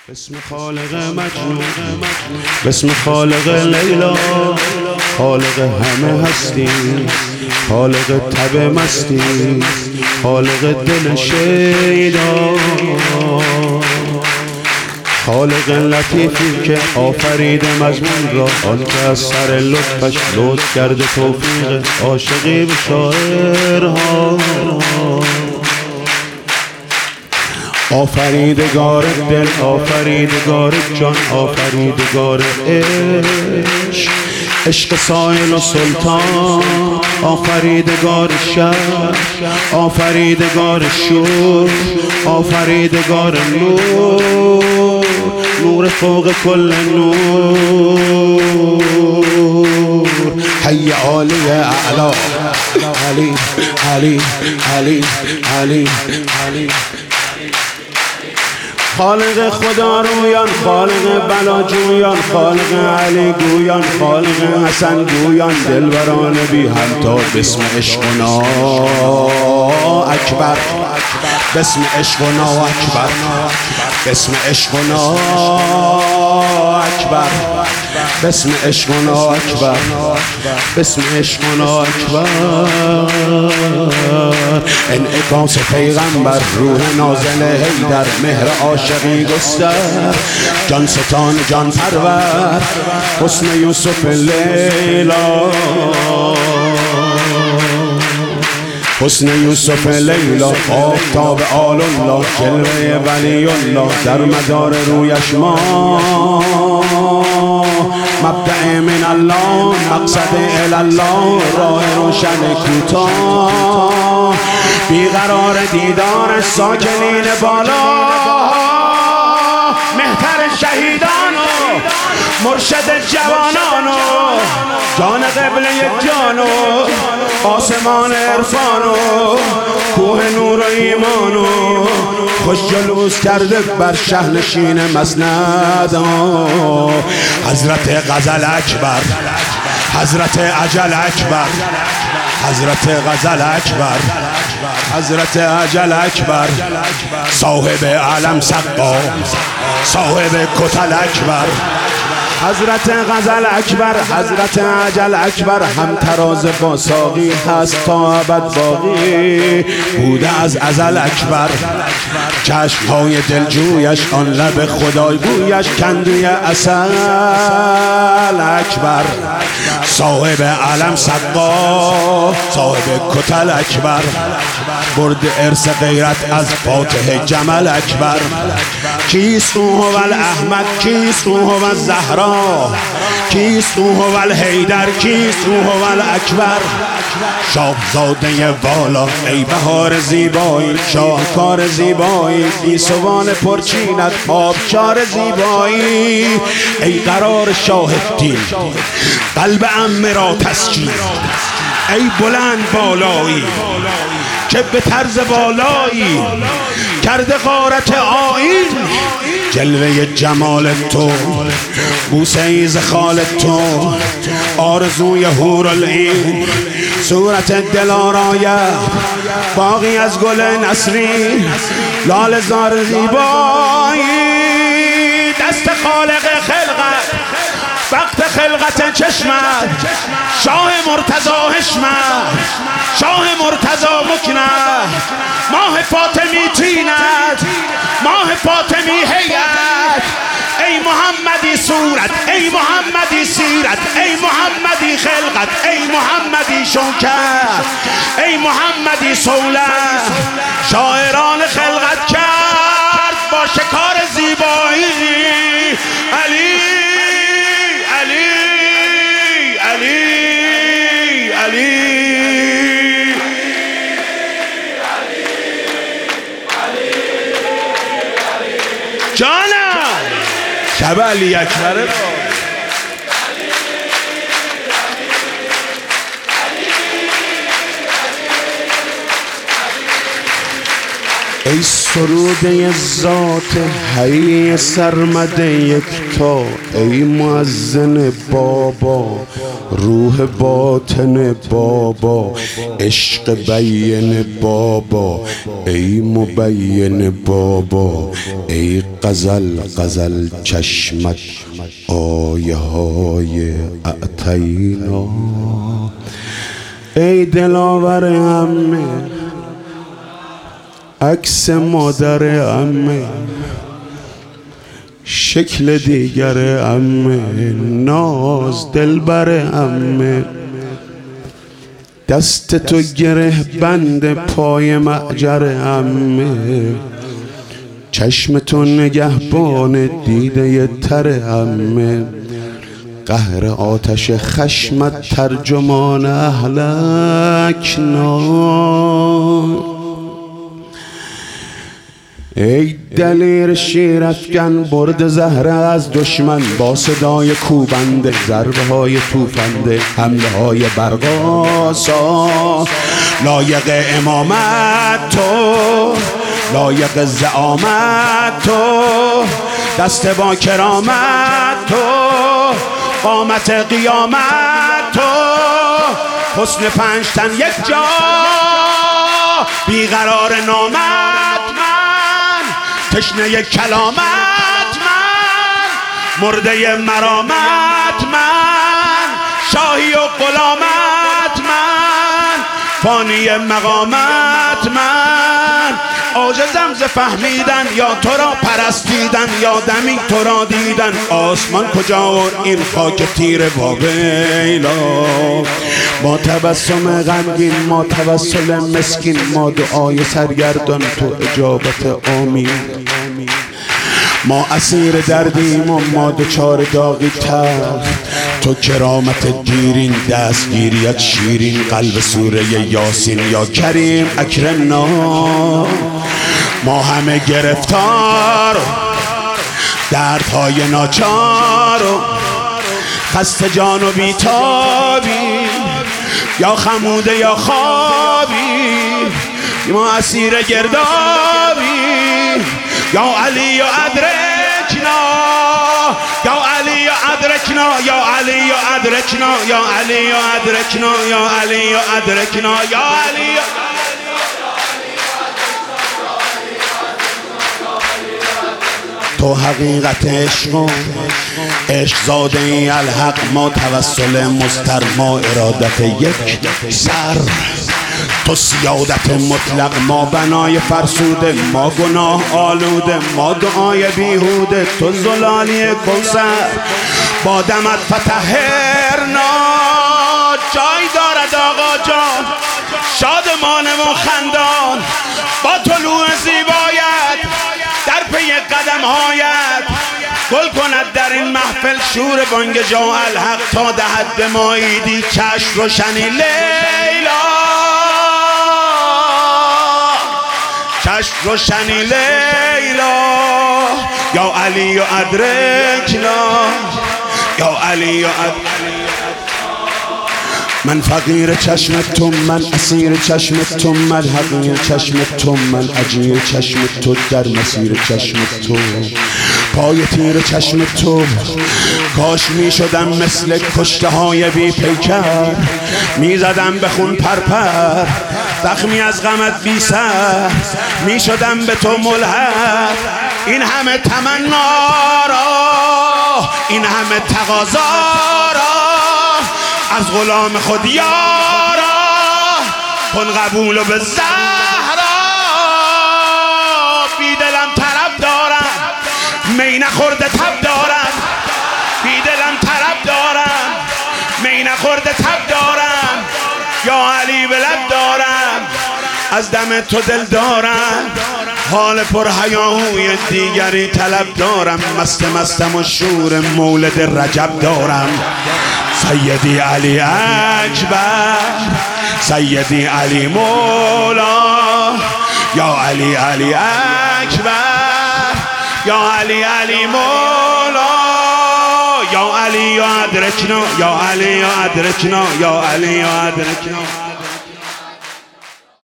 بسم خالق مجنون، بسم خالق لیلا، خالق همه هستی، خالق تب مستی، خالق دل شیدا، خالق لطیفی که آفرید مجنون را، آن که از سر لطفش لطف کرده توفیق عاشقی به شاعرها. آفریدگار دل، آفریدگار جان، آفریدگار عشق، عشق سایل و سلطان، آفریدگار شهر، آفریدگار شور، آفریدگار نور، نور فوق کل نور، حی عالی اعلا، علی علی علی علی علی. خالق خدا رویان، خالق بلاجویان، خالق علی گویان، خالق حسن گویان، دلبران بی همتا، بسم عشقنا اکبر، بسم عشقنا اکبر، بسم عشقنا اکبر، بسم عشقنا اکبر، بسم عشقنا اکبر. انعکاس پیغمبر، روح نازل حیدر، مهر عاشقی گستر، جان ستان جان پرور، حسن یوسف لیلا، حسن یوسف لیلا، آفتاب آل الله، جلوه ولی الله، در مدار رویش ما، مبدأ من الله، مقصد الله، راه روشن کوتاه، بیقرار دیدار ساکنین بالا، مهتر شهیدان و مرشد جوانان و جان قبله جان و آسمان عرفان و کوه نور و ایمان و خوش جلوس کرده بر شهنشین مسند، حضرت غزل اکبر، حضرت اجل اکبر، حضرت غزل اکبر، حضرت اجل اکبر، صاحب علم سقا، صاحب کتل اکبر، حضرت غزل اکبر، حضرت اجل اکبر، هم تراز با ساقی هست تا ابد باقی، بوده از ازل اکبر، چشمهای دلجویش، آن لب خدای بویش، کندوی عسل اکبر، صاحب علم سقا، صاحب کتل اکبر، برد ارث غیرت از فاتح جمل اکبر. کیست او هو الاحمد، کیست او هو الزهرا، کیست او هو الحیدر، کیست او هو الاکبر، شاهزاده والا، ای بهار زیبایی، شاهکار زیبایی، گیسوان پرچینت، آبشار زیبایی، ای قرار شاه الدین، قلب عمه را تسکین، ای بلند بالایی که به طرز بالایی کرده غارت آیین، جلوه جمال تو، بوسه ایز خال تو، آرزوی حورالعین، صورت دلارایه، باغی از گل نسرین، لال زار زیبایی، دست خالق خلقت، وقت خلقت چشمت، شاه مرتضی حشمت، شاه مرتضی مکنت، ماه فاطمی تینت، ماه فاطمی هیئت، ای محمدی صورت، ای محمدی سیرت، ای محمدی خلقت، ای محمدی شوکت، ای محمدی صولت، شاعران خلقت کرد با شکار زیبایی، علی علی علی علی جانم شب علی اکبر ای سروده ذات حی سرمد یکتا، ای مؤذن بابا روح باطن بابا، عشق بین بابا ای مبین بابا، ای غزل چشمت آیه های اعطینا، ای دلاور عمه عکس مادر عمه، شکل دیگر عمه، ناز دلبر عمه، دست تو گره بند پای معجر عمه، چشم تو نگهبان دیده تر عمه، قهر آتش خشمت ترجمان اهلکنا، ای دلیر شیرافکن برد زهره از دشمن، با صدای کوبنده ضربه های توفنده، حمله های برقاسا، لایق امامت تو، لایق زعامت تو، دست با کرامت تو، قامت قیامت تو، حسن پنج تن یک جا، بیقرار نامت من، تشنه کلامت من، مرده مرامت من، شاهی و غلامت من، فانی مقامت من، عاجزم ز فهمیدن یا تو را پرستیدن، یا دمی تو را دیدن، آسمان کجا و این خاک تیر واویلا، ما تبسم غمگین، ما توسل مسکین، ما دعای سرگردان تو اجابت آمین، ما اسیر دردیم و ما دچار داغی تلخ، تو کرامت دیرین، دستگیریت شیرین، قلب سوره یاسین، یا کریم اکرمنا، ما همه گرفتار دردهای ناچار و خسته جان و بیتابی، یا خموده یا خوابی، ما اسیر گردابی، یا علی و ادرکنا، یا علی و ادرکنا، یا علی و ادرکنا، یا علی و ادرکنا، یا علی و ادرکنا، یا علی. تو حقیقت عشق و عشق زاده ای الحق، ما توسل مستر، ما ارادت یک سر، تو سیادت مطلق، ما بنای فرسوده، ما گناه آلوده، ما دعای بیهوده، تو زلالی کوثر، با دمت فتحرنا، جای دارد آقا جان شادمان و خندان، با طلوع زیبایت در پی قدمهایت، گل کند در این محفل شور بانگ جا الحق، تا دهد به ما عیدی چشم روشنی لیلا، چشم روشنی لیلا، یا علی و ادرکنا، یا علی و من فقیر چشم تو، من اسیر چشم تو، من حقیر چشم تو، من اجیر چشم تو، در مسیر چشم تو، پای تیر چشم تو، کاش می شدم مثل کشته های بی پیکر، می زدم به خون پرپر، زخمی از غمت بی سر، می شدم به تو ملحق، این همه تمنا را، این همه تقاضا را، از غلام خود یارا کن قبول و به زهرا، بی دلم طرب دارم می نخورده تب دارم، بی دلم طرب دارم می نخورده تب دارم، یا علی به لب دارم از دم تو دل دارم، حال پر حیاهوی دیگری طلب دارم، مستم و شور مولد رجب دارم، سیدی علی اکبر، سیدی علی مولا، یا علی علی اکبر، یا علی علی مولا، یا علی و ادرکنا، یا علی و ادرکنا، یا علی و ادرکنا.